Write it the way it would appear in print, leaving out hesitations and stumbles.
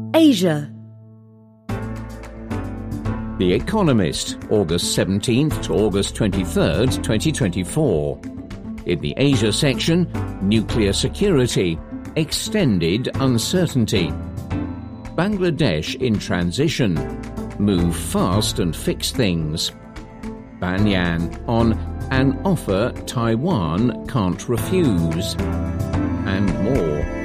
Asia. The Economist, August 17th to August 23rd, 2024. In the Asia section, nuclear security, extended uncertainty. Bangladesh in transition, move fast and fix things. Banyan on an offer Taiwan can't refuse. And more.